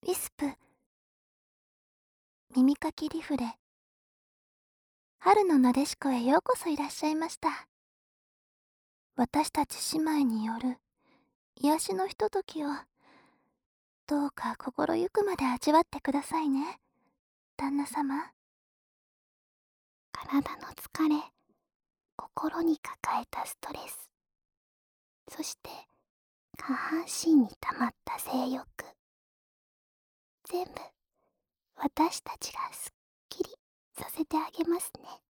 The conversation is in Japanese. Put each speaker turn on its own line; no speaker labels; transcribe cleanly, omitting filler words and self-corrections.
ウィスプ、耳かきリフレ、春のなでしこへようこそいらっしゃいました。私たち姉妹による癒しのひとときを、どうか心ゆくまで味わってくださいね、旦那様。
体の疲れ、心に抱えたストレス、そして下半身に溜まった性欲、全部私たちがすっきりさせてあげますね。